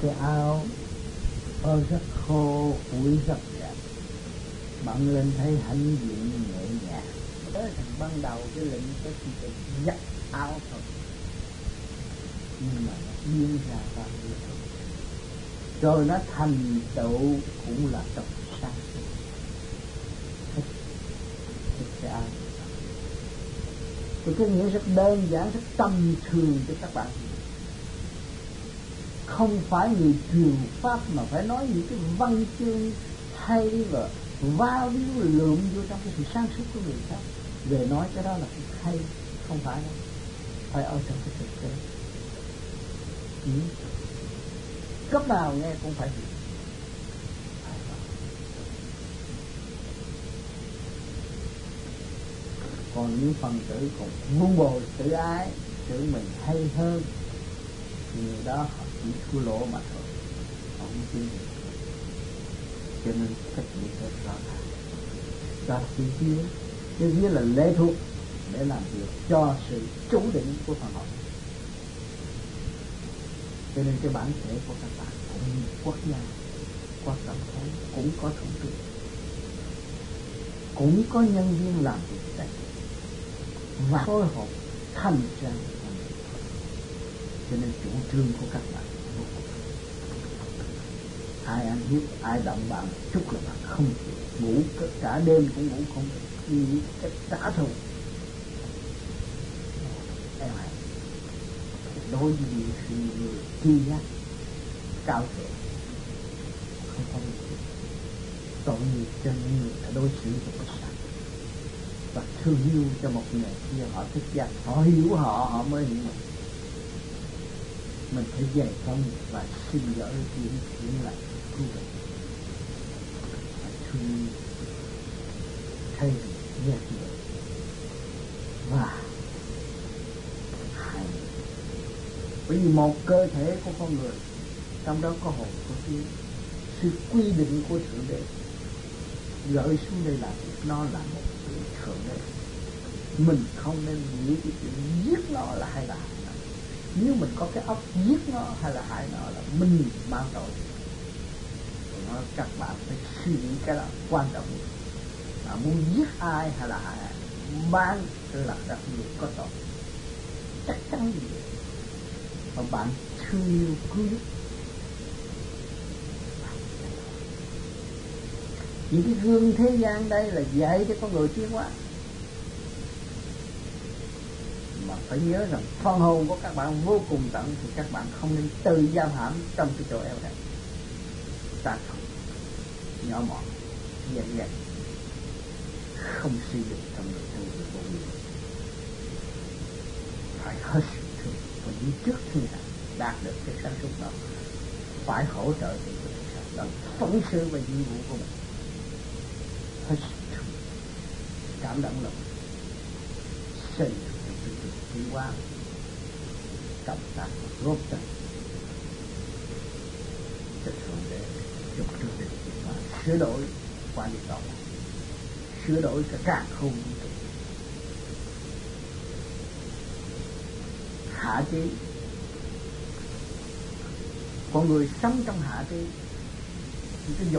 cái áo rất khô, ủi rất đẹp, bận lên thấy hãnh diện nhẹ nhàng. Tới thành ban đầu cái lệnh cái chỉ giặt áo thôi, nhưng mà nó biến ra bao nhiêu thôi, rồi nó thành tựu cũng là trong sáng suốt. Thích cái áo thì cái nghĩa rất đơn giản, rất tầm thường cho các bạn. Không phải người truyền pháp mà phải nói những cái văn chương hay và va víu lượm vô trong cái sự sáng suốt của người khác về nói cái đó là cái hay, không phải đâu, phải ở trong cái thực tế. Cấp nào nghe cũng phải hiểu. Còn những phần tử còn vun bồi tự ái, tự mình hay hơn, người đó họ chỉ thua lỗ mà thôi, họ không tin được. Cho nên cách nghĩ rất rõ ràng. Và sự kia là lệ thuộc để làm việc cho sự chủ định của phần hồn. Cho nên cái bản thể của các bạn cũng như quốc gia, quốc tổng thống cũng có thủ tướng, cũng có nhân viên làm việc tại và phối hợp thành ra. Cho nên chủ trương của các bạn vô cùng. Ai ăn hiếp, ai động bạn chút là bạn không chịu, ngủ cả đêm cũng ngủ không được, nghĩ cách trả thù. Em hãy đối với những sự người tri giác cao thượng, không có gì tội nghiệp cho những người đã đối xử với bất sản và thương yêu cho một người kia. Họ thích giác, họ hiểu họ mới hiểu mình phải dày công và xin lỗi chuyển lại cứu độ. Phải thương thay nhẹ nhàng và hài. Bởi vì một cơ thể của con người trong đó có hồn có vía, sự quy định của Thượng Đế gửi xuống đây là nó là một sự Thượng Đế. Mình không nên nghĩ cái chuyện giết nó là hay là hại nó. Nếu mình có cái óc giết nó hay là hại nó là mình mang tội. Các bạn phải suy nghĩ cái đó quan trọng. Muốn giết ai hay là hại ai, mang là đặc biệt có tội, chắc chắn gì vậy. Mà bạn thương yêu cứu giúp, những cái gương thế gian đây là dạy cho con người tiến hóa. Mà phải nhớ rằng phần hồn của các bạn vô cùng tận, thì các bạn không nên tự giam hãm trong cái chỗ eo hẹp, ta không nhỏ mọn, dễ dàng, không suy được trong người thân của vô nghĩa. Phải hết sự thương và đi trước thiên hạ đạt được cái sáng suốt đó, phải hỗ trợ cho người khác bằng phóng sự và nhiệm vụ của mình. Hết sự thương, cảm động lòng, xây dựng sự tiến hóa, cộng tác góp tay cho Thượng Đế chúc Thượng Đế tiến hóa, sửa đổi qua địa cầu, sửa đổi cả càng không vũ trụ. Hạ trí, con người sống trong hạ trí, những cái dục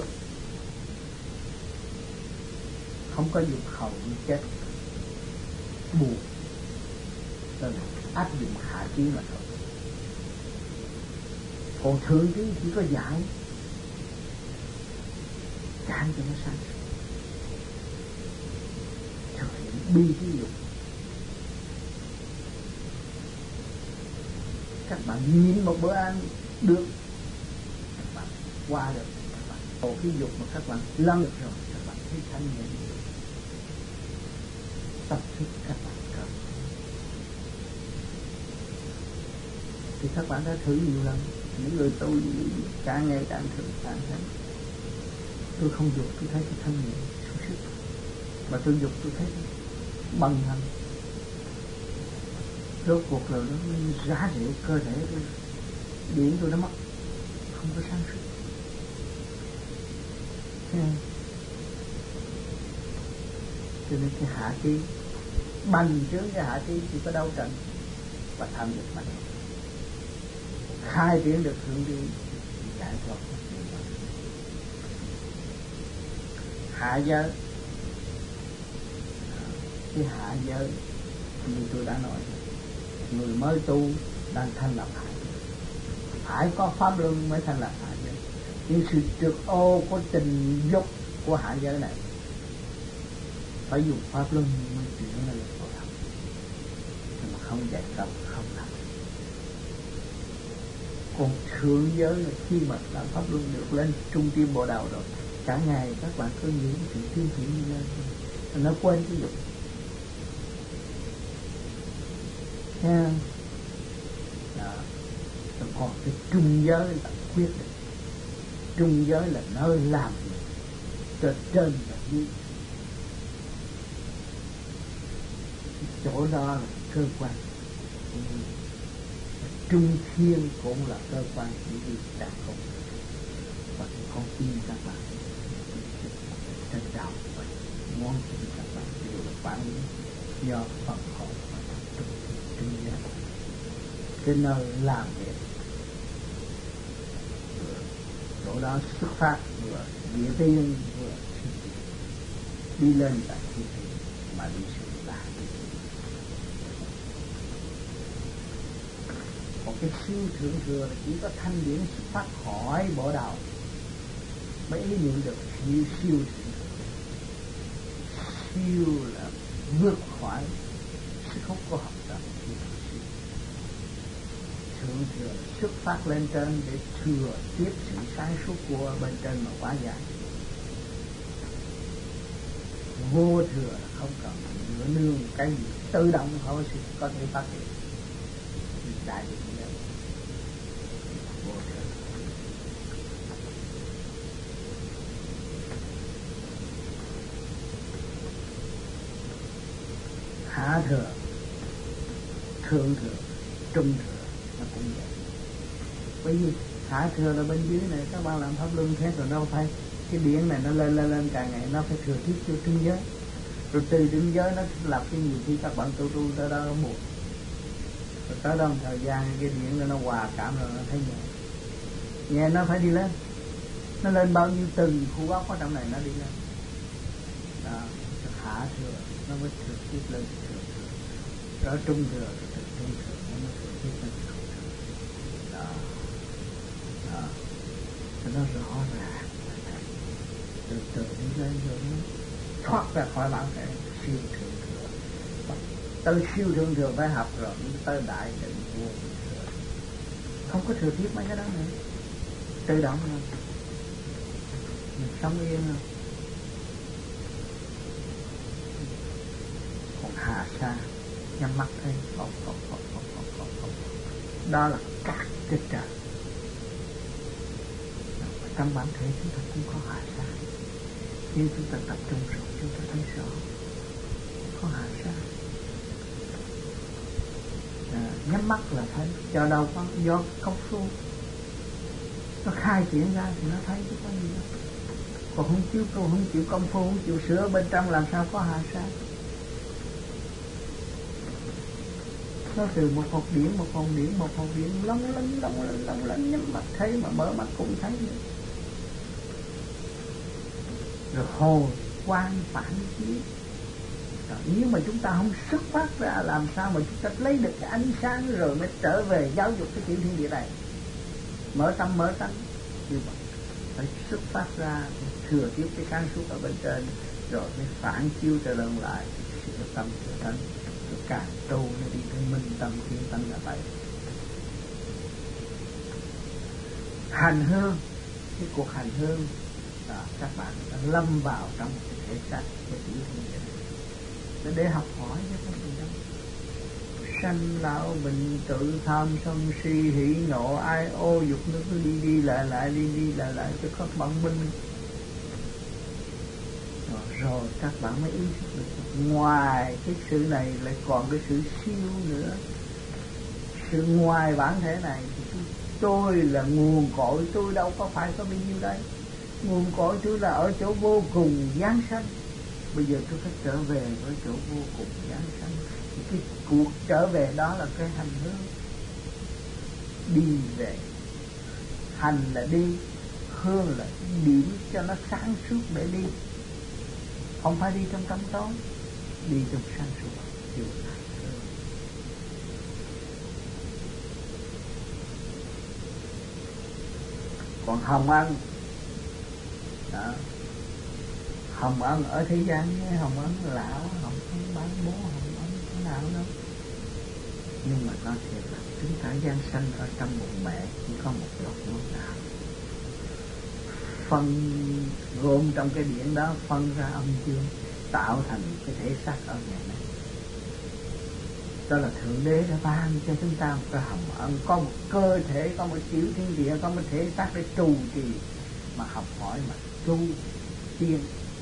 không có dục hầu như chết, buồn, nên áp dụng hạ trí mà thôi. Còn thượng trí chỉ có giải cho nó sáng suốt, thực hiện bi trí dục. Các bạn nhìn một bữa ăn được, các bạn qua được, các bạn tổ cái dục mà các bạn lăn được rồi, các bạn thấy thanh nhẹ, tập thức các bạn cần. Thì các bạn đã thử nhiều lần. Những người tôi càng ngày càng thử, càng thấy tôi không dục, tôi thấy cái thanh nhẹ sung sức, mà tôi dục tôi thấy bằng hành. Rốt cuộc rồi nó rã rịa cơ thể tôi, điện tôi nó mất, không có sáng suốt. Cho nên cái hạ trí bành trướng, cái hạ trí chỉ có đấu tranh và tham dục mạnh, khai triển được thượng trí giải thoát. Hạ giới, cái hạ giới như tôi đã nói, người mới tu đang thành lập hạ giới, phải có pháp luân mới thành lập hạ giới. Nhưng sự trượt ô của tình dục của hạ giới này phải dùng pháp luân mới chuyển lên lực bộ đạo, nhưng mà không dạy tập không làm. Còn thượng giới là khi mà làm pháp luân được lên trung tim bộ đạo rồi, cả ngày các bạn cứ nghĩ sự thiên thiện như lên, nó quên cái dục. Nha. Đó. Còn cái trung giới là quyết định. Trung giới là nơi làm việc cho trên và dưới. Chỗ đó là cơ quan. Trung thiên cũng là cơ quan chỉ vì đạt không. Và con tim các bạn trân trọng và muốn tin các bạn đều là phản ứng do phần hồn và trung gian. Cái nơi làm việc chỗ đó xuất phát vừa địa tiên vừa đi lên là thiên thiên mà đi xuống là thiên thiên. Còn cái siêu thượng thừa là chỉ có thanh điển xuất phát khỏi bộ đạo mới ý niệm được siêu thượng thừa. Siêu là vượt khỏi sự không có học tập. Thượng thừa xuất phát lên trên để thừa tiếp sự sáng suốt của bên trên mà quá dài. Vô thừa là không cần nữa nương cái gì, tự động họ có thể phát triển. Đại định vậy. Vô thừa. Hạ thừa, thượng thừa, trung thừa nó cũng vậy. Bởi vì hạ thừa là bên dưới này các bạn làm pháp luân thế rồi đâu phải cái điển này nó lên càng ngày nó phải thừa tiếp cho trung giới, rồi từ trung giới nó lập cái nhiều khi các bạn tu tới đó nó buồn, rồi tới đó một thời gian cái điển nó hòa cảm rồi nó thấy nhẹ nó phải đi lên, nó lên bao nhiêu từng khu góc ở trong này nó đi lên đó. Hạ thừa nó mới thừa tiếp lên thừa đó, trung thừa từ trung thừa nó mới thừa tiếp lên đó. Nó rõ ràng từ từ đi lên rồi nó thoát ra khỏi bản thể siêu thượng thừa. Tới siêu thượng thừa phải học rồi tới đại định vô thừa, không có thừa tiếp mấy cái đó nữa, tự động thôi, mình sống yên không. Còn hạ sa nhắm mắt thấy không. Đó là các cái trời. Trong bản thể chúng ta cũng có hạ sa. Nếu chúng ta tập trung rồi chúng ta thấy rõ có hạ sa. Nhắm mắt là thấy, cho đâu có do công phu nó khai triển ra thì nó thấy chứ có gì đâu. Còn không chịu tu, không chịu công phu, không chịu sửa bên trong làm sao có hạ sa. Nó từ một hột điển lóng lánh nhắm mắt thấy mà mở mắt cũng thấy nữa. Rồi hồi quan phản chiếu. Nếu mà chúng ta không xuất phát ra làm sao mà chúng ta lấy được cái ánh sáng rồi mới trở về giáo dục cái tiểu thiên địa này. Mở tâm như vậy. Phải xuất phát ra thừa tiếp cái sáng suốt ở bên trên rồi mới phản chiếu trở lên lại sự tâm trở thành. Rồi càng tu nó đi tới minh tâm kiến tâm là vậy. Hành hương, cái cuộc hành hương đó, các bạn đã lâm vào trong một cái thể xác của tiểu thiên địa để học hỏi chứ không gì đâu. Sanh lão bệnh tử tham sân si hỉ nộ ai ô dục nó cứ đi lại cho các bạn minh. Rồi các bạn mới ý thức được ngoài cái sự này lại còn cái sự siêu nữa. Sự ngoài bản thể này thì tôi là nguồn cội, tôi đâu có phải có bao nhiêu đây. Nguồn cội tôi là ở chỗ vô cùng giáng sanh. Bây giờ tôi phải trở về với chỗ vô cùng giáng sanh. Cái cuộc trở về đó là cái hành hương đi về hành là đi, hương là điểm cho nó sáng suốt để đi, không phải đi trong tăm tối, đi trong sáng suốt. Còn hồng ân đó, hồng ân ở thế gian với hồng ân lão, hồng ân bán bố, hồng ân thế nào đâu, nhưng mà nó thiệt là chúng ta gian sanh ở trong bụng mẹ chỉ có một giọt máu đạo, phân gồm trong cái điển đó, phân ra âm dương tạo thành cái thể xác ở ngày nay. Đó là Thượng Đế đã ban cho chúng ta một cái hồng ân, có một cơ thể, có một tiểu thiên địa, có một thể xác để trụ trì mà học hỏi, mà tu tiên.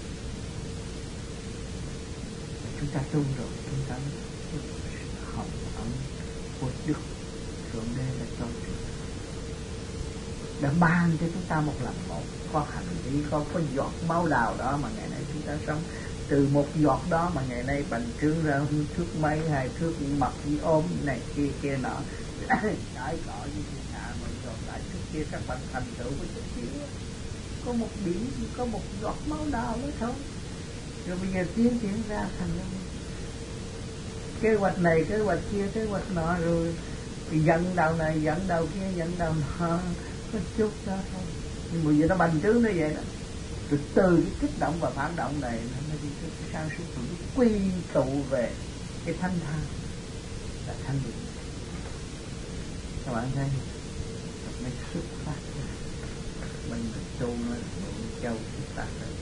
Chúng ta tu rồi, chúng ta hồng ân của Đức Thượng Đế đã cho chúng ta, đã ban cho chúng ta một lần một, có hành vi, có giọt máu đào đó mà ngày nay chúng ta sống. Từ một giọt đó mà ngày nay bành trướng ra thước mấy, 2 thước, mặt như ôm này kia nọ, trái cỏ như thiên hạ, mà giọt lại trước kia các bạn thành tựu với chút xíu, có một điểm, có một giọt máu đào đó thôi. Rồi bây giờ tiến ra thành ra kế hoạch này, kế hoạch kia, kế hoạch nọ, rồi dẫn đầu này, dẫn đầu kia, dẫn đầu nọ, có chút đó thôi. Nhưng bây giờ nó bành trướng như vậy đó. Rồi từ cái kích động và phản động này nó đi cái sáng suốt, rồi nó quy tụ về cái thanh thang là thanh định. Các bạn thấy nó xuất phát ra mình tu nó bộ châu xuất phát ra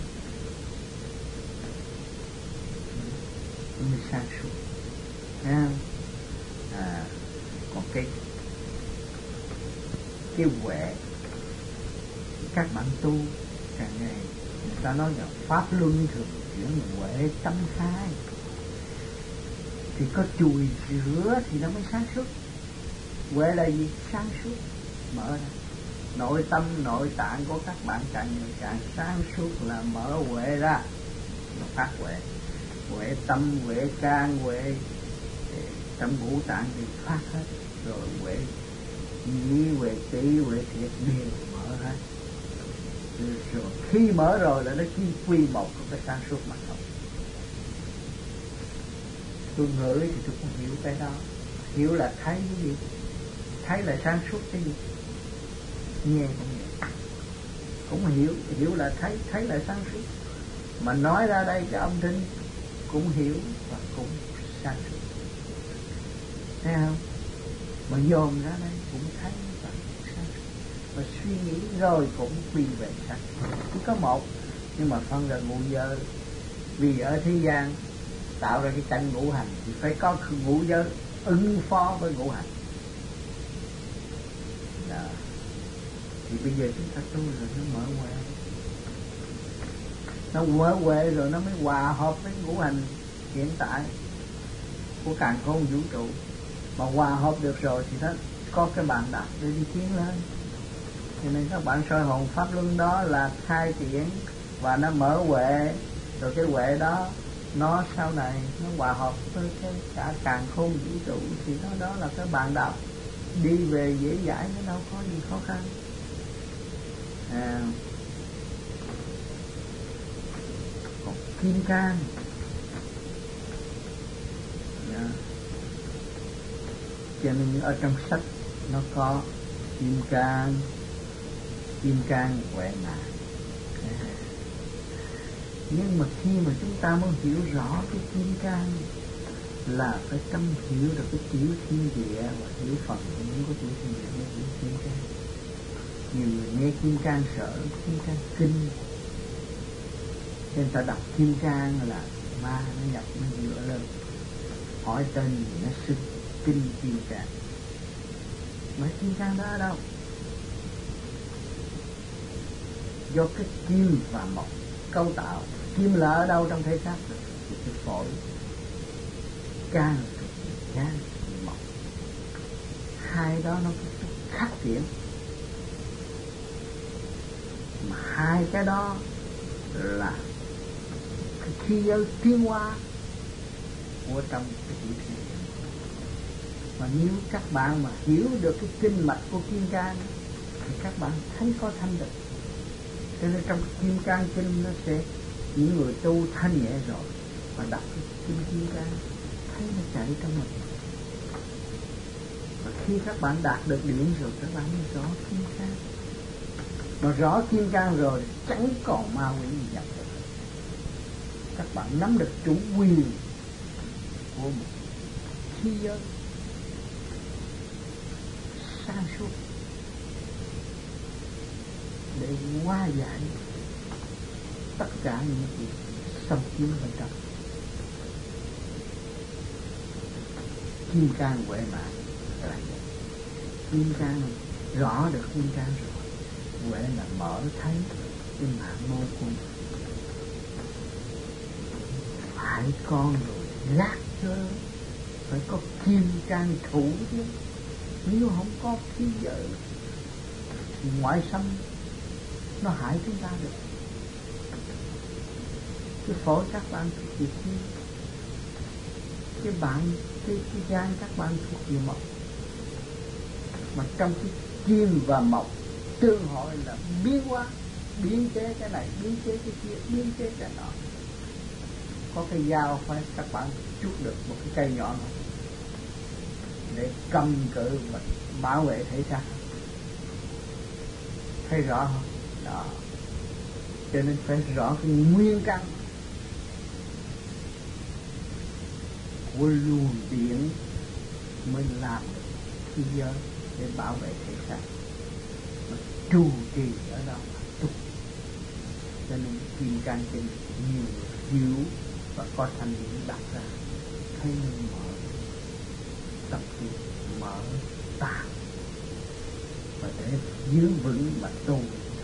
nó mới sáng suốt. Còn cái huệ các bạn tu càng ngày người ta nói là pháp luân thường chuyển huệ tâm khai, thì có chùi rửa thì nó mới sáng suốt. Huệ là gì? Sáng suốt, mở ra nội tâm nội tạng của các bạn càng ngày càng sáng suốt, là mở huệ ra, phát huệ, huệ tâm, huệ can, huệ trong ngũ tạng thì phát hết, rồi huệ nhĩ, huệ tỷ, huệ thiệt đều mở hết. Rồi khi mở rồi là nó chi quy một cái sáng suốt mà thôi. Tôi ngửi thì tôi cũng hiểu cái đó, hiểu là thấy cái gì, thấy là sáng suốt cái gì, nghe cũng hiểu là thấy là sáng suốt, mà nói ra đây cái âm thanh cũng hiểu và cũng sáng suốt, thấy không? Mà dồn ra đây cũng thấy và cũng sáng suốt, và suy nghĩ rồi cũng quy về sáng suốt. Chỉ có một, nhưng mà phân ra ngũ giới. Vì ở thế gian tạo ra cái cảnh ngũ hành thì phải có ngũ giới ứng phó với ngũ hành. Đó. Thì bây giờ chúng ta tu rồi nó mở huệ, nó mở huệ rồi nó mới hòa hợp với ngũ hành hiện tại của càn khôn vũ trụ. Mà hòa hợp được rồi thì nó có cái bàn đạp để đi tiến lên. Cho nên các bạn soi hồn pháp luân đó là khai triển và nó mở huệ, rồi cái huệ đó nó sau này nó hòa hợp với cái cả càn khôn vũ trụ, thì nó đó là cái bàn đạp đi về dễ dãi, nó đâu có gì khó khăn. Còn kim cang, cho nên ở trong sách nó có kim cang huệ nạn. Nhưng mà khi mà chúng ta muốn hiểu rõ cái kim cang là phải tâm hiểu được cái tiểu thiên địa và hiểu phần những của tiểu thiên địa mới hiểu kim cang. Nhiều người nghe kim cang sợ, kim cang kinh, nên ta đọc kim cang là ma nó nhập nó dựa lên, hỏi tên gì nó xưng kinh kim cang. Mà kim cang đó ở đâu? Do cái kim và mộc cấu tạo. Kim là ở đâu trong thể xác? Thì cái phổi, can là mộc. Hai đó nó khắc triển, mà hai cái đó là cái khí giới tiến hóa của trong cái tiểu thiên địa. Mà nếu các bạn mà hiểu được cái kinh mạch của kim cang thì các bạn thấy có thanh được. Cho nên trong Kim Cang Kinh nó sẽ, những người tu thanh nhẹ rồi mà đọc cái Kim Cang thấy nó chạy trong mình. Và khi các bạn đạt được điểm rồi, các bạn mới rõ Kim Cang. Mà rõ Kim Cang rồi chẳng còn ma quỷ gì nhập được. Các bạn nắm được chủ quyền của một thế giới sáng suốt để hóa giải tất cả những việc xâm chiếm bên trong. Kim Cang huệ mạng là vậy. Kim Cang rõ được Kim Cang rồi, huệ là mở thấy cái mạng môn của mình. Phải con rồi gác chớ, phải có Kim Cang thủ chứ. Nếu không có khí giới thì ngoại xâm nó hại chúng ta được. Cái phổi các bạn thuộc về kim, cái gan các bạn thuộc về mộc. Mà trong cái kim và mộc tương hội là biến hóa, biến chế cái này, biến chế cái kia, biến chế cái nọ. Có cái dao phải các bạn chuốt được một cái cây nhỏ này để cầm cự và bảo vệ thể xác. Thấy rõ không? Đó. Cho nên phải rõ cái nguyên căn của luồng điển mới làm được thế giới để bảo vệ thể xác. Mà trụ trì ở đâu mà tu. Cho nên Kim Cang Kinh nhiều người hiểu và có thanh điển đặt ra, thấy mình mở tập trung, mở tạng và để giữ vững mà tu.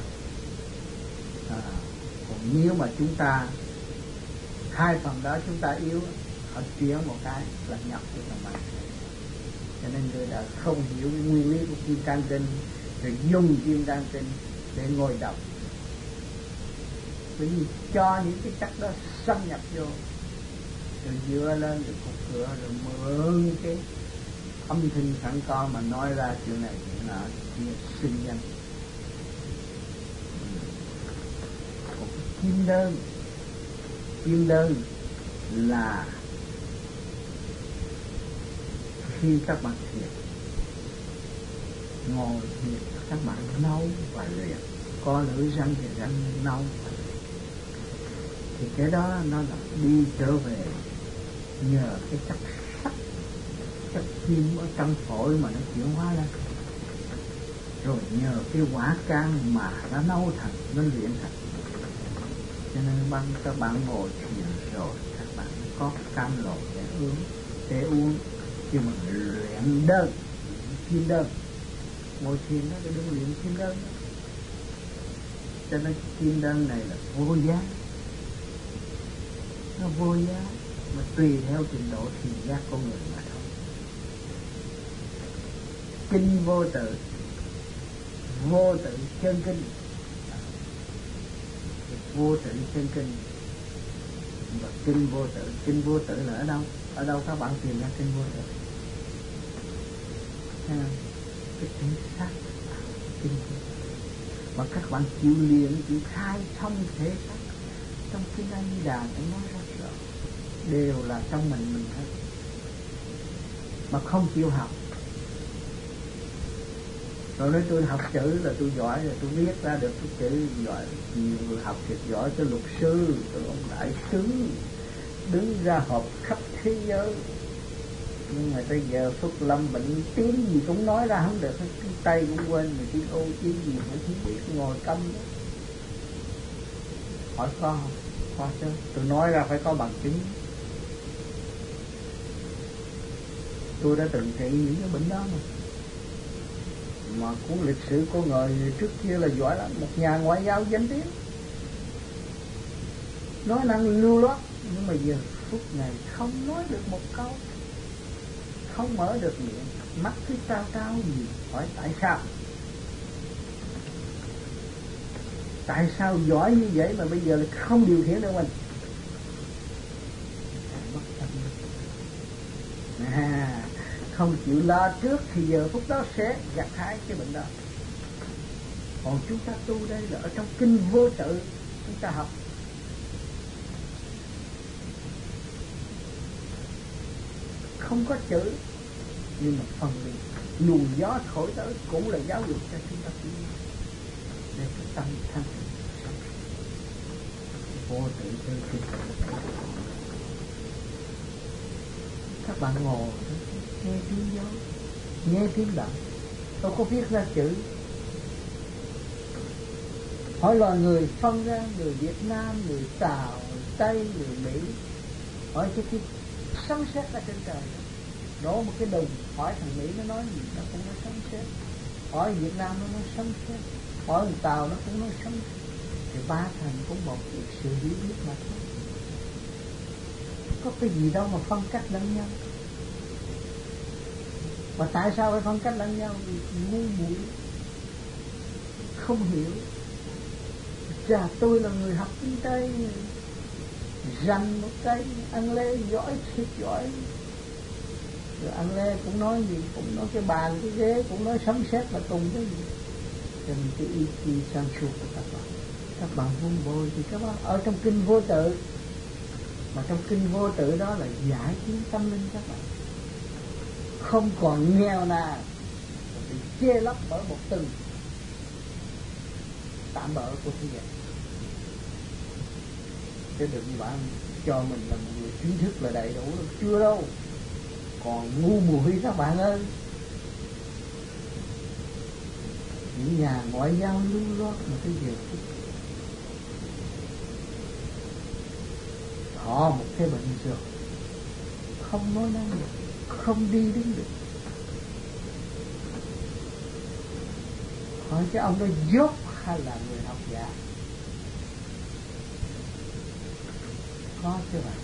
Còn nếu mà chúng ta hai phần đó chúng ta yếu, họ chuyển một cái là nhập được trong mạng. Cho nên người đã không hiểu cái nguyên lý của Kim Cang Kinh, rồi dùng Kim Cang Kinh để ngồi đọc. Bởi vì cho những cái chất đó xâm nhập vô, rồi dựa lên được cục cửa, rồi mượn cái âm thanh sẵn có mà nói ra chuyện này chuyện nọ, chuyện sinh danh. Còn kim đơn là khi các bạn thiền, ngồi thiền các bạn nấu và luyện, có lưỡi răng thì răng nấu và luyện. Thì cái đó nó là đi trở về nhờ cái chất sắc, chất kim ở trong phổi mà nó chuyển hóa ra, rồi nhờ cái quả can mà nó nấu thành, nó luyện thành. Cho nên các bạn ngồi thiền rồi các bạn có cam lồ để uống, nhưng mà luyện đơn, kim đơn. Ngồi thiền nó cái đừng luyện kim đơn đó. Cho nên kim đơn này là vô giá, nó vô giá, mà tùy theo trình độ thiền giác của người mà thôi. Kinh vô tự, vô tự chân kinh, vô tự chân kinh và kinh vô tự. Kinh vô tự là ở đâu? Ở đâu các bạn tìm ra kinh vô tự? Cái thể xác kinh vô tự. Mà các bạn chịu luyện, chịu khai thông thể xác. Trong kinh A Di Đà cũng nói rất rõ, đều là trong mình hết. Mà không chịu học, rồi nói tôi học chữ là tôi giỏi, rồi tôi viết ra được cái chữ giỏi. Nhiều người học thiệt giỏi tới luật sư, tới ông đại sứ, đứng ra họp khắp thế giới. Nhưng mà tới giờ Phúc Lâm bệnh tiếng gì cũng nói ra không được, cái tay cũng quên, mà tiếng ô tiếng gì cũng không biết, ngồi câm đó. Hỏi có không? Có chứ, tôi nói ra phải có bằng chứng. Tôi đã từng trị những cái bệnh đó mà cuốn lịch sử của người trước kia là giỏi lắm, một nhà ngoại giao danh tiếng, nói năng lưu loát, nhưng mà giờ phút này không nói được một câu, không mở được miệng, mắt cứ trao trao gì. Hỏi tại sao? Tại sao giỏi như vậy mà bây giờ là không điều khiển được mình? Không chịu lo trước thì giờ phút đó sẽ gặt hái cái bệnh đó. Còn chúng ta tu đây là ở trong kinh vô tự chúng ta học. Không có chữ nhưng mà phần luồng gió thổi tới cũng là giáo dục cho chúng ta tu để cái tâm thanh tịnh vô tự theo kinh. Các bạn ngồi nghe tiếng gió, nghe tiếng động, tôi có viết ra chữ. Hỏi loài người phân ra người Việt Nam, người Tàu, người Tây, người Mỹ. Hỏi cái sấm sét ở trên trời đổ một cái đùng, hỏi thằng Mỹ nó nói gì nó cũng nói sấm sét, hỏi Việt Nam nó nói sấm sét, hỏi người Tàu nó cũng nói sấm sét. Thì ba thằng cũng một sự hiểu biết mà thôi. Có cái gì đâu mà phân cách lẫn nhau. Và tại sao phải phân cách lẫn nhau? Vì ngu muội, không hiểu. Chà, tôi là người học kinh Tây, rành một cái ăn lê giỏi thiệt giỏi. Rồi ăn lê cũng nói gì, cũng nói cái bàn, cái ghế, cũng nói sấm sét là cùng cái gì. Cho nên cái ý chí sáng suốt của các bạn vun bồi thì các bạn ở trong kinh vô tự. Mà trong kinh vô tự đó là giải kiến tâm linh các bạn. Không còn nghèo nào bị che lấp bởi một từ tạm bợ của thế gian. Chứ đừng bạn cho mình là một người trí thức là đầy đủ đâu. Chưa đâu, còn ngu muội các bạn ơi. Những nhà ngoại giao lưu loát mà cái giờ phút họ một cái bệnh rồi không nói năng được, không đi đứng được. Hỏi cái ông đó dốt hay là người học giả? Có chứ bạn,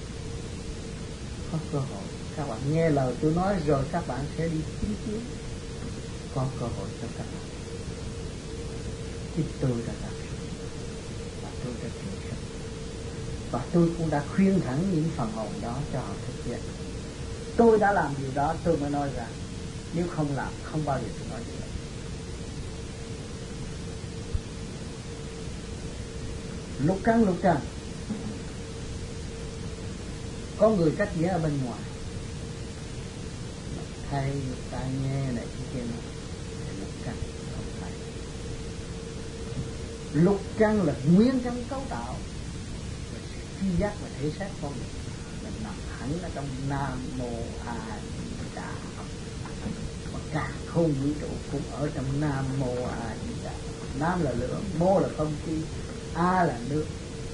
có cơ hội. Các bạn nghe lời tôi nói rồi các bạn sẽ đi chứng kiến. Có cơ hội cho các bạn. Chứ tôi đã làm và tôi đã chịu sức. Và tôi cũng đã khuyên thẳng những phần hồn đó cho họ thực hiện. Tôi đã làm điều đó tôi mới nói ra. Nếu không làm không bao giờ tôi nói điều đó. Lục căn có người cách nghĩa ở bên ngoài, thay ta nghe này cái kia này. Lục căn không phải. Lục căn là nguyên căn cấu tạo và tri giác và thể xác con người là nằm hẳn ở trong Nam Mô A Di Đà. Và cả không vũ trụ cũng ở trong Nam Mô A Di Đà. Nam là lửa, Mô là không khí, A là nước,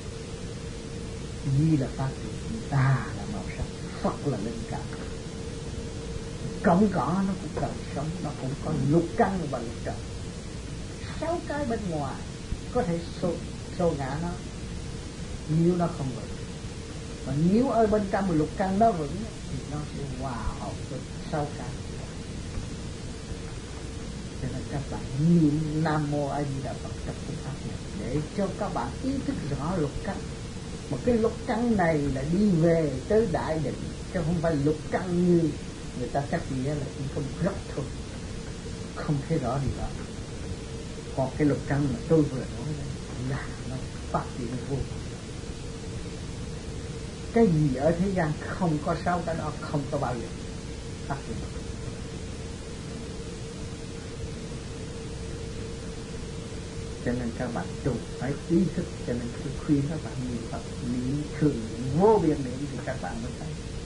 Di là phát triển, Đà là màu sắc, Phật là linh cảm. Cọng cỏ nó cũng cần sống, nó cũng có lục căn và lục trần. 6 cái bên ngoài có thể xô ngã nó nếu nó không vững. Và nếu ở bên trong lục căn nó vững thì nó sẽ hòa hợp với 6 cái. Cho nên các bạn niệm Nam Mô A Di Đà Phật trong phương pháp này để cho các bạn ý thức rõ lục căn. Mà cái lục căn này là đi về tới đại định, chứ không phải lục căn như người ta cách nghĩa là chỉ có một góc thôi, không thấy rõ điều đó. Còn cái lục căn mà tôi vừa nói là nó phát triển vô. Cái gì ở thế gian không có 6 cái đó không có bao giờ phát triển. Cho nên các bạn tu phải ý thức. Cho nên tôi khuyên các bạn niệm Phật, niệm thường vô biên niệm thì các bạn mới thấy.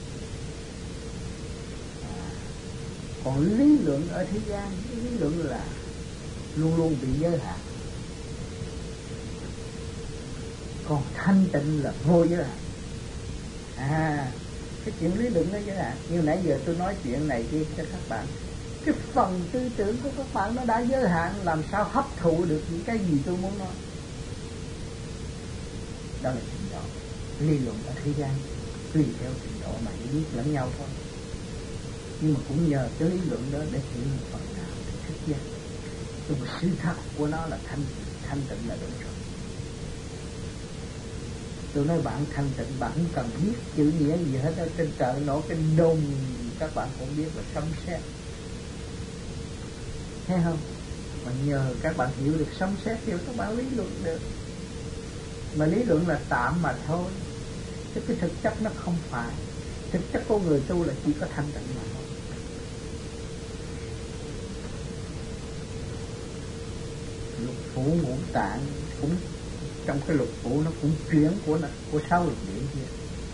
Còn lý luận ở thế gian, lý luận là luôn luôn bị giới hạn. Còn thanh tịnh là vô giới hạn. Cái chuyện lý luận nó giới hạn. Như nãy giờ tôi nói chuyện này kia cho các bạn, cái phần tư tưởng của các bạn nó đã giới hạn, làm sao hấp thụ được những cái gì tôi muốn nói. Đó là trình độ lý luận ở thế gian, tùy theo trình độ mà hiểu biết lẫn nhau thôi. Nhưng mà cũng nhờ cái lý luận đó để hiểu một phần nào để thức giác. Nhưng mà sự thật của nó là thanh tịnh là đủ rồi. Tôi nói bạn thanh tịnh, bạn không cần biết chữ nghĩa gì hết. Ở trên trời nổ cái đùng các bạn cũng biết là sấm sét, thấy không? Mà nhờ các bạn hiểu được sấm sét thì các bạn lý luận được. Mà lý luận là tạm mà thôi, chứ cái thực chất nó không phải. Thực chất của người tu là chỉ có thanh tịnh mà thôi. Lục phủ ngũ tạng cũng trong cái lục phủ nó cũng chuyển của 6 lục điển kia.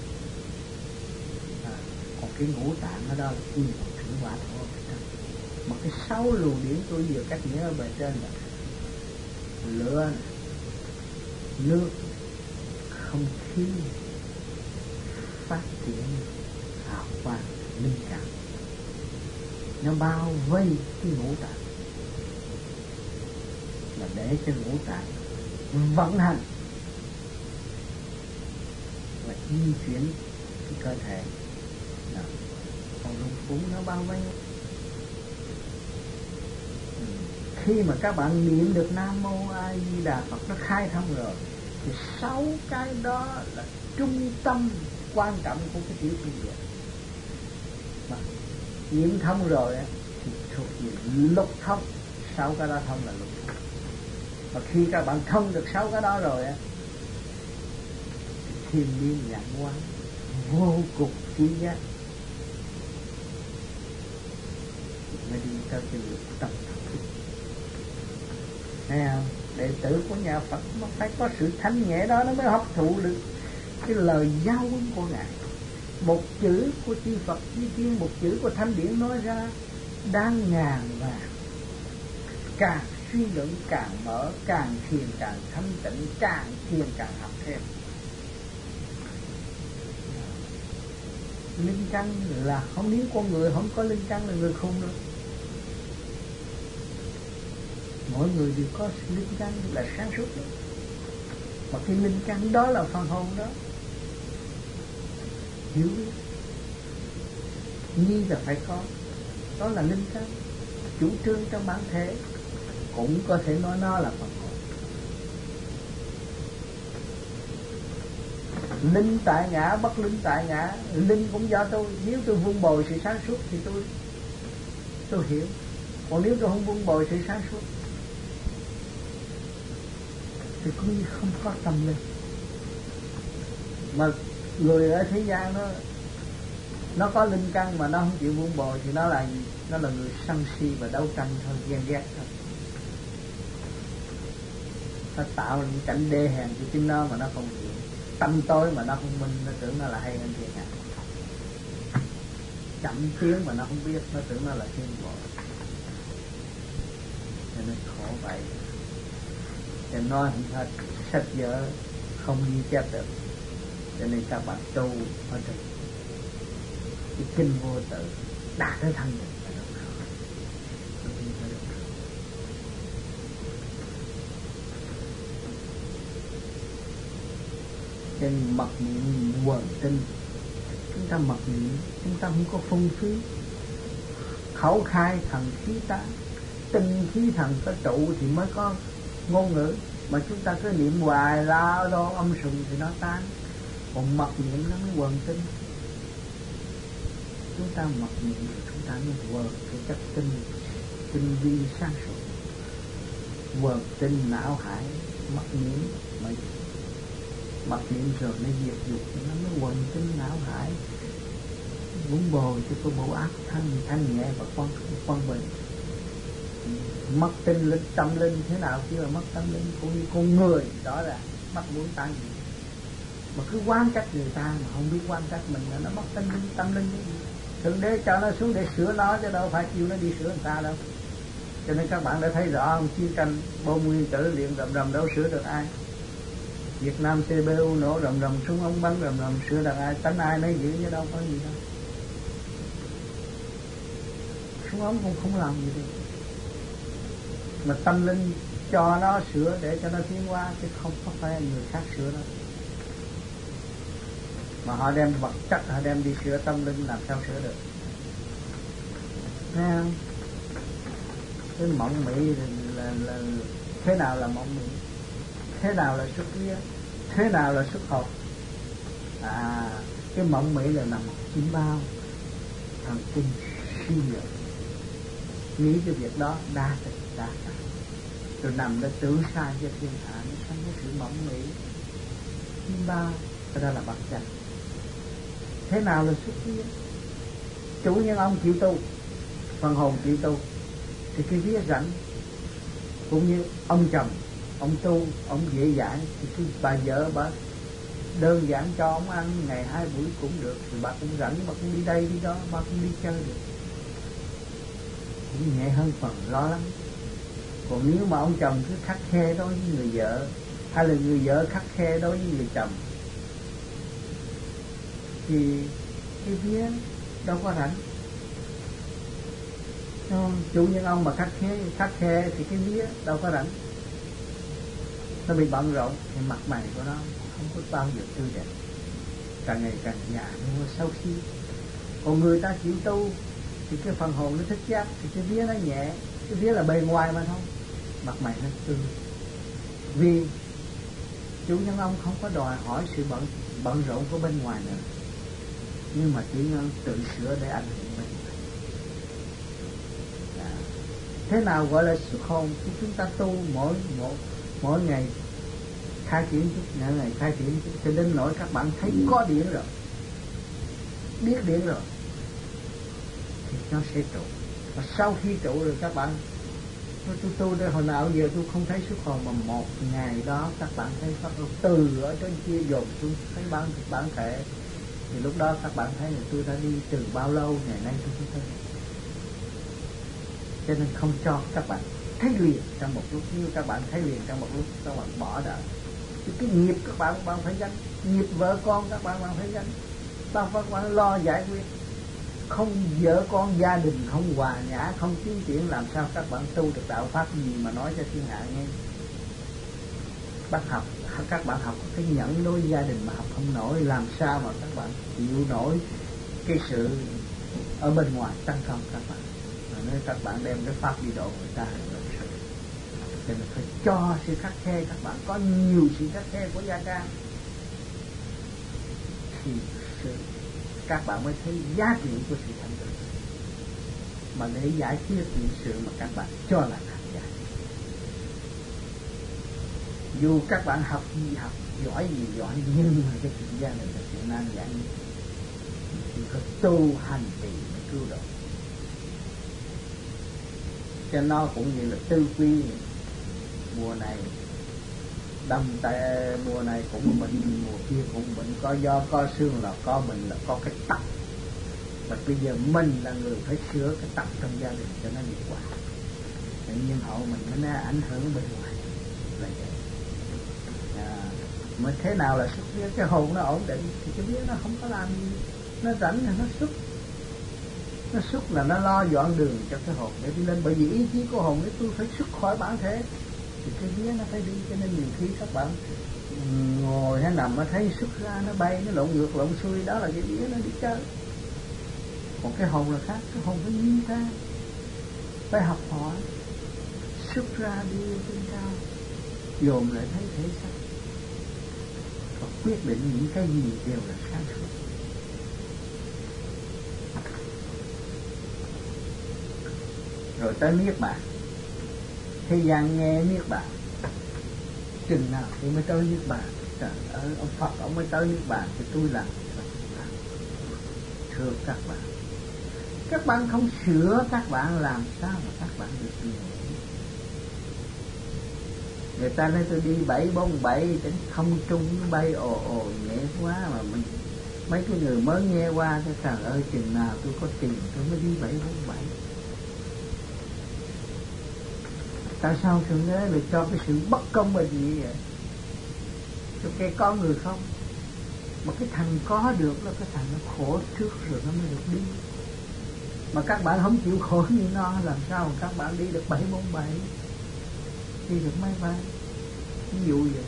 Còn cái ngũ tạng ở đó là quy một thủy hỏa thổ. Mà cái 6 luồng điển tôi vừa cách nghĩa ở bề trên là lửa, nước, không khí, phát triển, hào quang, linh cảm. Nó bao vây cái ngũ tạng, là để cho ngũ tạng vận hành và di chuyển cái cơ thể. Đó. Còn lục phủ nó bao vây. Khi mà các bạn niệm được Nam Mô A Di Đà Phật nó khai thông rồi, thì 6 cái đó là trung tâm quan trọng của cái tiểu thiên địa. Mà niệm thông rồi thì thuộc về lục thông. 6 cái đó thông là lục thông. Và khi các bạn thông được 6 cái đó rồi thì thiên nhiên nhãn quán vô cùng trí giác, mới đi tới cái lục tâm. Thấy không? Đệ tử của nhà Phật nó phải có sự thanh nhẹ đó, nó mới hấp thụ được cái lời giáo huấn của Ngài. Một chữ của chư Phật Di Thiên, một chữ của Thánh Điển nói ra đáng ngàn vàng. Càng suy luận càng mở, càng thiền càng thanh tịnh, càng thiền càng học thêm. Linh căn là không, nếu con người không có linh căn là người khùng nữa. Mỗi người đều có linh căn là sáng suốt đó. Mà cái linh căn đó là phần hồn đó. Hiểu biết nhi là phải có. Đó là linh căn. Chủ trương trong bản thể cũng có thể nói nó là phần hồn. Linh tại ngã, bất linh tại ngã. Linh cũng do tôi. Nếu tôi vun bồi sự sáng suốt thì tôi hiểu. Còn nếu tôi không vun bồi sự sáng suốt thì cũng như không có tâm linh. Mà người ở thế gian nó có linh căn mà nó không chịu vun bồi thì nó là gì? Nó là người sân si và đấu tranh thôi, ghen ghét thôi. Nó tạo những cảnh đê hèn cho chính nó mà nó không chịu. Tâm tối mà nó không minh, nó tưởng nó là hay hơn thiên hạ. Chậm tiếng mà nó không biết, nó tưởng nó là thiên bộ. Cho nên khổ vậy. Cho nói không thật, sách vở không ghi chép được. Cho nên các bạn tu ở trong cái kinh vô tự đạt tới thanh định là được rồi. Trên mật niệm quần tinh, chúng ta mật niệm, chúng ta không có phung phí. Khẩu khai thần khí tán, tinh khí thần có trụ thì mới có ngôn ngữ. Mà chúng ta cứ niệm hoài la đo âm sùng thì nó tan. Còn mật niệm nó mới quần tinh. Chúng ta mật niệm chúng ta mới quần cái chất tinh vi sáng suốt. Quần tinh não hải mật niệm mà mật niệm rồi nó diệt dục, nó mới quần tinh não hải. Muốn bồi cho cái bộ ác thanh nhẹ và quan bình. Mất tinh linh, tâm linh thế nào chứ là mất tâm linh cũng như con người đó là mất muốn tan gì. Mà cứ quan trách người ta mà không biết quan trách mình là nó mất tâm linh. Thượng đế cho nó xuống để sửa nó chứ đâu phải chịu nó đi sửa người ta đâu. Cho nên các bạn đã thấy rõ không, chiến tranh bom nguyên tử điện rầm đâu sửa được ai. Việt Nam CBU nổ rầm súng ống bắn rầm sửa được ai, tánh ai nấy giữ chứ đâu có gì đâu. Súng ống cũng không làm gì được. Mà tâm linh cho nó sửa để cho nó tiến hóa, chứ không có phải người khác sửa đâu. Mà họ đem vật chất, họ đem đi sửa tâm linh làm sao sửa được. Thấy không? Cái mộng mị là thế nào là mộng mị, thế nào là xuất vía, thế nào là xuất hồn. Cái mộng mị là nằm chính bao thần kinh suy nhược, nghĩ cái việc đó đa tình đa cảm. rồi nằm đó tưởng sai cho thiên hạ, nó sanh cái sự mộng mị. Chim bao, đó là bậc chánh. Thế nào là xuất vía? Chủ nhân ông chịu tu, phần hồn chịu tu, thì cái vía rảnh. Cũng như ông chồng, ông tu, ông dễ dãi, thì cái bà vợ bà đơn giản cho ông ăn ngày 2 buổi cũng được, thì bà cũng rảnh, bà cũng đi đây đi đó, bà cũng đi chơi được, cũng nhẹ hơn phần lo lắng. Còn nếu mà ông chồng cứ khắt khe đối với người vợ, hay là người vợ khắt khe đối với người chồng, thì cái vía đâu có rảnh. Chủ nhân ông mà khắt khe thì cái vía đâu có rảnh, nó bị bận rộn, thì mặt mày của nó không có bao giờ tươi đẹp, càng ngày càng già nhưng mà xấu xí. Còn người ta chịu tu thì cái phần hồn nó thích giác, thì cái vía nó nhẹ, cái vía là bề ngoài mà thôi, mặt mày nó tươi. Vì chủ nhân ông không có đòi hỏi sự bận rộn của bên ngoài nữa, nhưng mà chủ nhân tự sửa để ảnh hưởng bên ngoài. Thế nào gọi là xuất hồn? Khi chúng ta tu mỗi ngày khai triển chút, ngày khai triển chút, cho đến nỗi các bạn thấy có điển rồi, biết điển rồi, thì nó sẽ trụ. Và sau khi trụ rồi các bạn, tôi tu đây hồi nào giờ tôi không thấy xuất hồn, mà một ngày đó các bạn thấy pháp luân từ ở trên kia dồn xuống thấy bản thể, thì lúc đó các bạn thấy là tôi đã đi từ bao lâu, ngày nay tôi không thấy. Cho nên không cho các bạn thấy liền trong một lúc. Như các bạn thấy liền trong một lúc, các bạn bỏ đợi. Thì cái nghiệp các bạn phải gánh, nghiệp vợ con các bạn phải gánh, các bạn lo giải quyết. Không vợ con gia đình không hòa nhã, không tiến triển, làm sao các bạn tu được đạo pháp gì mà nói cho thiên hạ nghe. Các bạn học cái nhẫn đối gia đình mà học không nổi, làm sao mà các bạn chịu nổi cái sự ở bên ngoài tấn công các bạn. Nếu các bạn đem cái pháp đi độ người ta, thì mình phải cho sự khắt khe. Các bạn có nhiều sự khắt khe của gia can, thì các bạn mới thấy giá trị của sự thanh tịnh. Mà để giải quyết những sự mà các bạn cho là nạn giải, dù các bạn học gì học, giỏi gì giỏi, nhưng mà cái chuyện gia đình là chuyện nan giải, thì phải tu hành thì mới cứu độ. Cho nó cũng như là tư quy, mùa này đâm tay, mùa này cũng bệnh, mùa kia cũng bệnh, có do có xương là có bệnh, là có cái tật. Và bây giờ mình là người phải sửa cái tật trong gia đình cho nó hiệu quả. Tự nhiên hậu mình nó ảnh hưởng bên ngoài là vậy. Mà thế nào là xuất vía? Cái hồn nó ổn định thì cái vía nó không có làm gì, nó rảnh thì nó xuất. Nó xuất là nó lo dọn đường cho cái hồn để đi lên. Bởi vì ý chí của hồn nếu tôi phải xuất khỏi bản thể thì cái vía nó phải đi. Cho nên nhiều khi các bạn ngồi hay nằm mà thấy xuất ra nó bay, nó lộn ngược lộn xuôi, đó là cái vía nó đi chơi. Còn cái hồn là khác, cái hồn phải nhìn ra, phải học hỏi, xuất ra đi trên cao, dồn lại thấy thể xác, và quyết định những cái gì đều là sáng suốt. Rồi tới niết bàn. Thế gian nghe niết bàn, chừng nào thì mới tới niết bàn? Trời ơi, ông Phật ông mới tới niết bàn thì tôi làm. Thưa các bạn không sửa, các bạn làm sao mà các bạn được gì? Người ta nói tôi đi 747 đến không trung bay ồ nhẹ quá, mà mình mấy cái người mới nghe qua cái trời ơi, chừng nào tôi có tiền tôi mới đi 747. Tại sao Thượng Đế lại cho cái sự bất công bình gì vậy? Cho cái có người không? Mà cái thằng có được là cái thằng nó khổ trước rồi nó mới được đi. Mà các bạn không chịu khổ như nó, làm sao mà các bạn đi được 747, đi được máy bay, ví dụ vậy.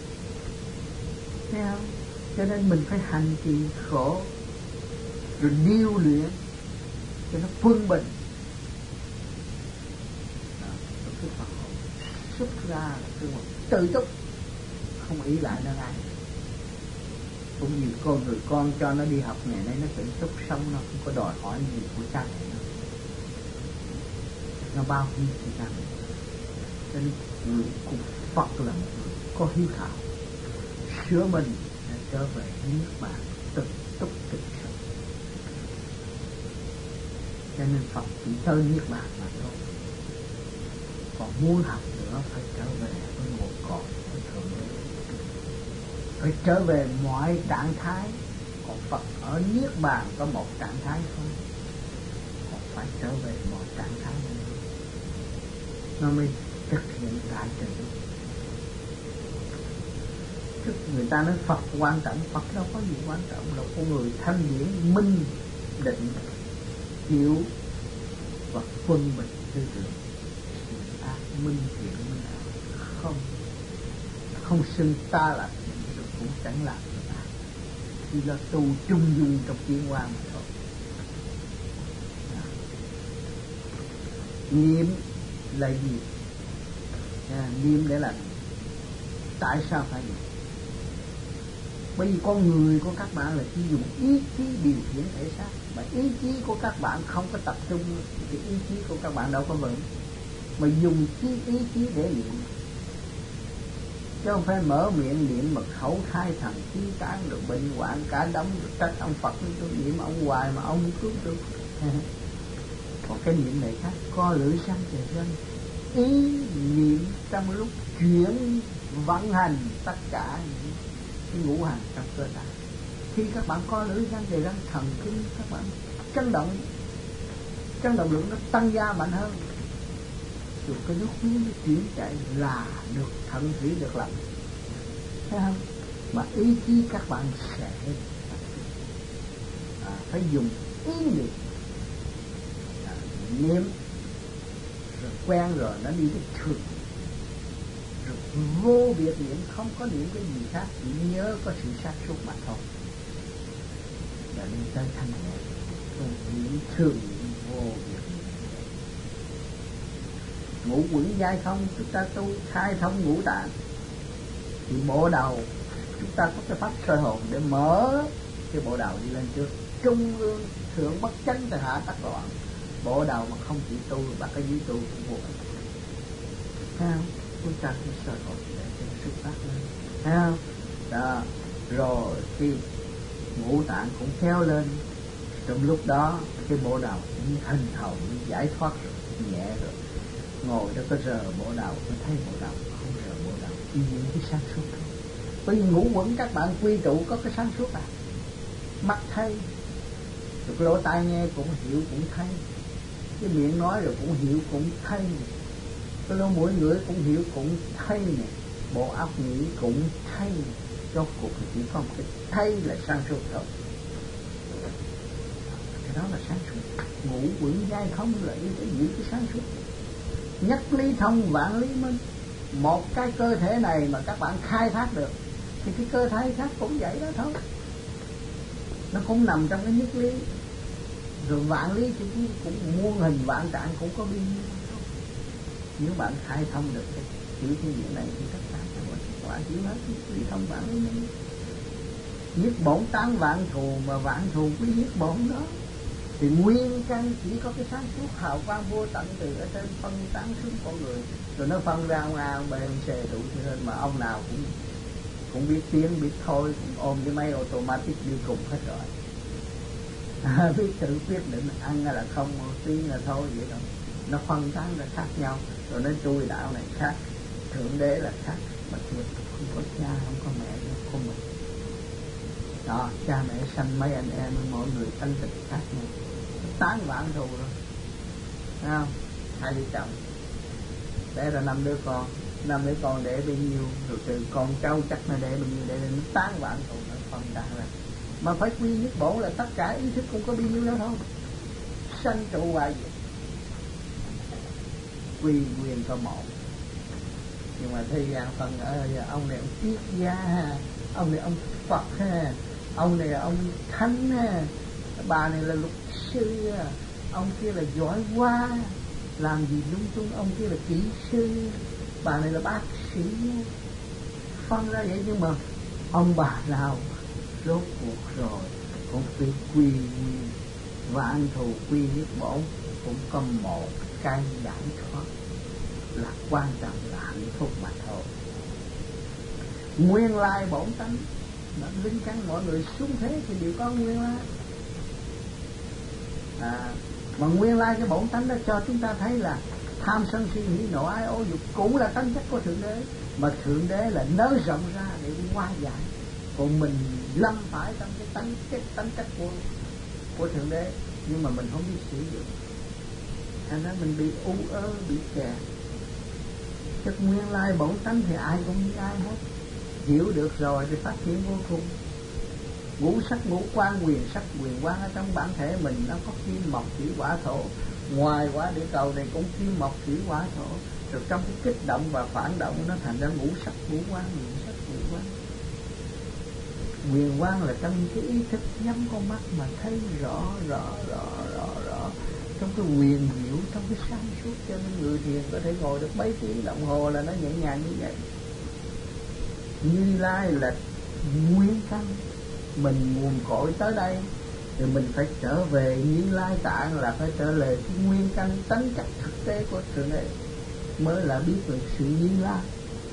Thấy không? Cho nên mình phải hành trì khổ, rồi điêu luyện cho nó quân bình. Cái phần hồn xuất ra là cái một tự túc, không ý lại nó ai. Cũng như người con cho nó đi học ngày nay nó tự túc sống, nó không có đòi hỏi gì của cha mẹ nó bao nhiêu của cha mẹ. Cho nên người của Phật là một người có hiếu thảo, sửa mình để trở về niết bàn từng túc từng sống. Cho nên Phật chỉ tới niết bàn mà thôi. Còn muốn học nữa phải trở về với nguồn cội của Thượng Đế, phải trở về mọi trạng thái. Còn Phật ở niết bàn có một trạng thái thôi, còn phải trở về mọi trạng thái nữa, nó mới thực hiện đại từ. Trước người ta nói Phật quan trọng, Phật đâu có gì quan trọng, là con người thanh điển minh định hiểu và phân biệt tư tưởng, ác minh thiện minh ác, không xưng ta là thiện rồi cũng chẳng làm được ác, chỉ là tu trung dung trong tiến hóa mà thôi. Niệm là gì? Niệm để làm gì? Tại sao phải niệm? Bởi vì con người của các bạn là chỉ dùng ý chí điều khiển thể xác, mà ý chí của các bạn không có tập trung thì ý chí của các bạn đâu có vững. Mà dùng ý chí để niệm, chứ không phải mở miệng niệm mà khẩu khai thần chí tán rồi bệnh hoạn cả đống rồi trách ông Phật tôi niệm ông hoài mà ông cứu tôi. Còn cái niệm này khác, co lưỡi sang trời dân, ý niệm trong lúc chuyển vận hành tất cả những cái ngũ hành trong cơ thể. Khi các bạn co lưỡi sang trời dân, thần kinh các bạn chấn động lượng nó tăng gia mạnh hơn, rồi cái nước huyết nó chuyển chạy là được thận thủy được lành, thấy không? Mà ý chí các bạn sẽ phải dùng ý niệm, niệm rồi quen rồi nó đi tới thường, rồi vô biệt niệm, không có niệm cái gì khác, chỉ nhớ có sự sát suốt mà thôi, và đi tới thanh nhẹ, không niệm thường niệm vô biệt. Ngũ quẩn giai không, chúng ta tu khai thông ngũ tạng thì bộ đầu chúng ta có cái pháp soi hồn để mở cái bộ đầu đi lên trước, trung ương thượng bất chánh từ hạ tắc đoạn. Bộ đầu mà không chỉ tu bắt cái dưới tu cũng vô ích, thấy không? Chúng ta phải soi hồn để cho xuất phát lên, thấy không? Đó, rồi khi ngũ tạng cũng kéo lên, trong lúc đó cái bộ đầu cũng thành thầu giải thoát rồi, nhẹ rồi. Ngồi đó có rờ bộ đầu, tôi thấy bộ đầu, không rờ bộ đầu, chỉ những cái sáng suốt thôi. Bởi vì ngũ quẩn các bạn quy trụ có cái sáng suốt à, mắt thấy, rồi cái lỗ tai nghe cũng hiểu cũng thấy, cái miệng nói rồi cũng hiểu cũng thấy, cái lỗ mũi ngửi cũng hiểu cũng thấy nè, bộ óc nghĩ cũng thấy, cho cuộc chỉ có một cái thấy là sáng suốt thôi. Cái đó là sáng suốt. Ngũ quẩn giai không là ý để giữ cái sáng suốt. Nhất lý thông vạn lý minh. Một cái cơ thể này mà các bạn khai thác được thì cái cơ thể khác cũng vậy đó thôi, nó cũng nằm trong cái nhất lý. Rồi vạn lý thì cũng muôn hình vạn trạng cũng có biên nhiên thôi. Nếu bạn khai thông được cái chữ thiên địa này thì tất cả các bạn chịu hết lý thông vạn lý minh. Giết bổn tán vạn thù, mà vạn thù quý giết bổn đó, thì nguyên căn chỉ có cái sáng suốt hào quang vô tận từ ở trên phân tán xuống con người, rồi nó phân ra ông A, ông B, ông C đủ thứ lên, mà ông nào cũng biết tiếng biết thôi, cũng ôm cái máy automatic đi cùng hết rồi. Biết tự quyết định ăn là không, tiếng là thôi vậy đó. Nó phân tán ra khác nhau, rồi nó chui đạo này khác, thượng đế là khác, mà không có cha, không có mẹ, không có mình. Đó, cha mẹ sanh mấy anh em mỗi người tánh tình khác nhau, tán vạn thù rồi, thấy không? 2 đứa chồng để ra 5 đứa con, 5 đứa con để bao nhiêu, rồi từ con cháu chắc nó để bao nhiêu, để nó tán vạn thù, nó phân tán ra. Mà phải quy nhất bổn là tất cả ý thức cũng có bao nhiêu đó thôi, sanh trụ hoại diệt, quy nguyên có một. Nhưng mà thế gian phân ông này ông triết gia, ông này ông Phật ha, ông này là ông thánh ha, bà này là luật sư, ông kia là giỏi quá, làm gì lung tung, ông kia là kỹ sư, bà này là bác sĩ, phân ra vậy. Nhưng mà ông bà nào rốt cuộc rồi cũng phải quy nguyên vạn thù quy nhất bổn, cũng có một cái giải thoát là quan trọng là hạnh phúc mà thôi. Nguyên lai bổn tánh nó linh căn mọi người xuống thế thì đều có nguyên lai. Mà nguyên lai cái bổn tánh đó cho chúng ta thấy là tham sân si hỉ nộ ái ố dục cũng là tánh chất của thượng đế, mà thượng đế là nới rộng ra để hóa giải, còn mình lâm phải trong cái tánh chất của thượng đế, nhưng mà mình không biết sử dụng, thành ra mình bị u ớ, bị kẹt. Chất nguyên lai bổn tánh thì ai cũng như ai hết, hiểu được rồi thì phát triển vô cùng. Ngũ sắc ngũ quan, quyền sắc quyền quan ở trong bản thể mình nó có kim mộc thủy hỏa thổ. Ngoài quả địa cầu này cũng kim mộc thủy hỏa thổ, rồi trong cái kích động và phản động nó thành ra ngũ sắc ngũ quan, quyền sắc quyền quan. Quyền quan là trong cái ý thức nhắm con mắt mà thấy rõ trong cái quyền diệu, trong cái sáng suốt, cho nên người thiền có thể ngồi được mấy tiếng đồng hồ là nó nhẹ nhàng như vậy. Như Lai là nguyên căn, mình nguồn cội tới đây thì mình phải trở về Như Lai Tạng, là phải trở về cái nguyên căn tánh chất thực tế của Thượng Đế, mới là biết được sự Như Lai.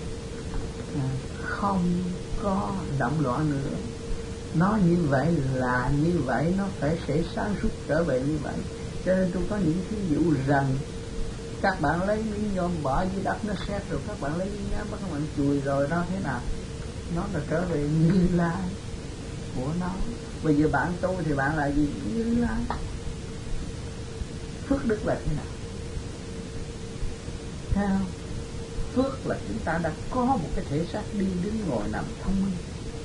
Không có động loạn nữa, nó như vậy là như vậy, nó phải sẽ sáng suốt trở về như vậy. Cho nên tôi có những ví dụ rằng các bạn lấy miếng nhôm bỏ dưới đất nó xét, rồi các bạn lấy miếng nhám bắt các bạn chùi rồi nó thế nào, nó là trở về Như Lai của nó. Bây giờ bạn tu thì bạn là gì? Như Lai. Phước đức là thế nào? Thấy không? Phước là chúng ta đã có một cái thể xác đi đứng ngồi nằm thông minh,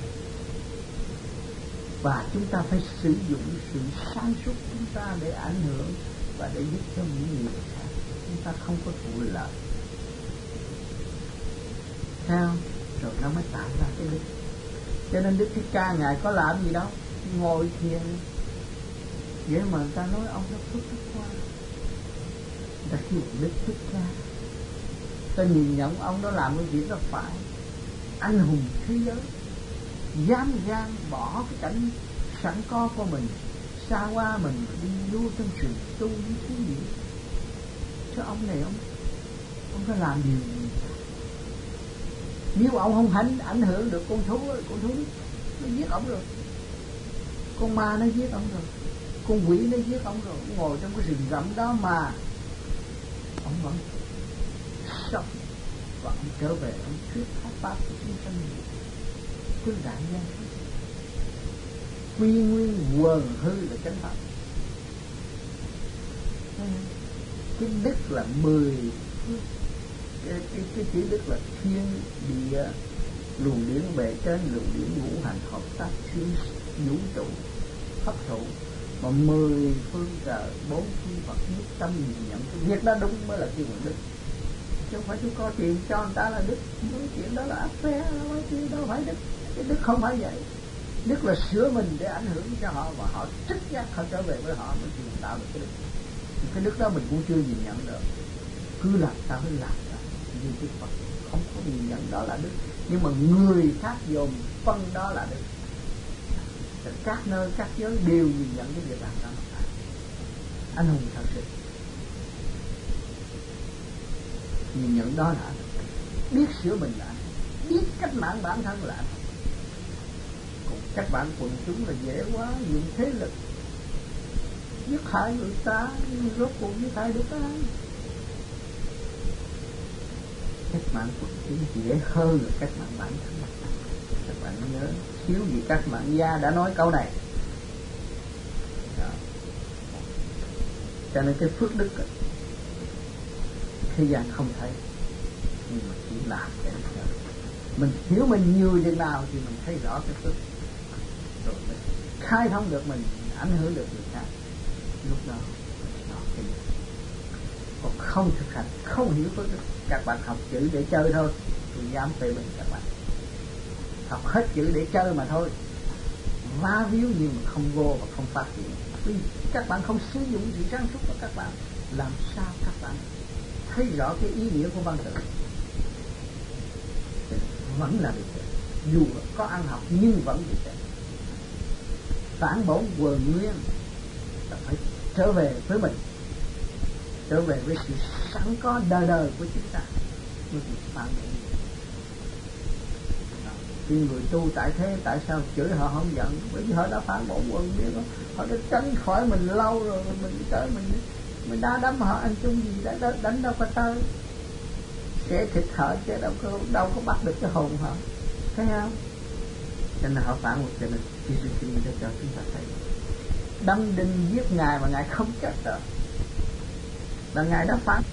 và chúng ta phải sử dụng sự sáng suốt chúng ta để ảnh hưởng và để giúp cho những người khác. Chúng ta không có thụ lợi, thấy không? Rồi nó mới tạo ra cái đức. Cho nên Đức Thích Ca Ngài có làm gì đâu, ngồi thiền vậy mà người ta nói ông nó phước đức quá, người ta kêu Đức Thích Ca. Ta nhìn nhận ông đó làm cái chuyện đó phải, anh hùng thế giới, dám gan bỏ cái cảnh sẵn có của mình, xa qua mình đi vô trong sự tu với thứ gì. Chứ ông này ông có làm điều gì? Nếu ông không ảnh hưởng được con thú nó giết ông rồi, con ma nó giết ông rồi, con quỷ nó giết ông rồi. Ông ngồi trong cái rừng rậm đó mà ông vẫn sống, và ông trở về ông thuyết pháp pháp của chúng sanh tương đại nhân. Quy nguyên quần hư là chánh pháp. Cái đức là 10 cái chữ đức là thiên địa luồng điển bề trên, luồng điển ngũ hành hợp tác xuyên vũ trụ hấp thụ, mà 10 phương trời 4 phương Phật nhất tâm nhìn nhận cái việc đó đúng mới là kêu bằng đức. Chứ không phải tôi có tiền cho người ta là đức, mấy chuyện đó là áp phê, mấy chuyện đó phải đức. Cái đức không phải vậy. Đức là sửa mình để ảnh hưởng cho họ, và họ trích giác họ trở về với họ mới chịu tạo được cái đức. Cái đức đó mình cũng chưa nhìn nhận được, cứ làm sao mới làm ra. Như Đức Phật không có nhìn nhận đó là đức, nhưng mà người khác dồn phân đó là đức. Các nơi các giới đều nhìn nhận cái việc làm đó là anh hùng thật sự, nhìn nhận đó là biết sửa mình là biết cách mạng bản thân là. Còn các bạn quần chúng là dễ quá, dùng thế lực giết hại người ta, rốt cuộc giết hại được ai? Cách mạng quần chúng dễ hơn là cách mạng bản thân. Các bạn nhớ, thiếu gì các mạng gia đã nói câu này đó. Cho nên cái phước đức ấy, thế gian không thấy, nhưng mà chỉ làm để mình hiểu mình nhiều chừng nào thì mình thấy rõ cái phước, rồi mình khai thông được, mình ảnh hưởng được người khác. Lúc đó mình còn không thực hành, không hiểu phước đức. Các bạn học chữ để chơi thôi, tôi dám phê bình các bạn. Học hết chữ để chơi mà thôi, vá víu nhưng mà không vô và không phát triển. Vì các bạn không sử dụng sự sáng suốt của các bạn, làm sao các bạn thấy rõ cái ý nghĩa của văn tự? Vẫn là bị chết, dù có ăn học nhưng vẫn bị chết. Phản bổn quần nguyên là phải trở về với mình, trở về với sự sẵn có đời đời của chúng ta. Mới bị phản ứng. Khi người tu tại thế, tại sao chửi họ không giận? Bởi vì họ đã phản bổn quần biết không? Họ đã tránh khỏi mình lâu rồi, mình tới mình đã đấm họ ăn chung gì, đã đánh đâu có tới, sẽ thịt họ chứ đâu có bắt được cái hồn họ, thấy không? Cho nên họ phản một, cho nên Jesus Christ đã cho chúng ta thấy đâm đinh giết Ngài mà Ngài không chết rồi, và Ngài đã phản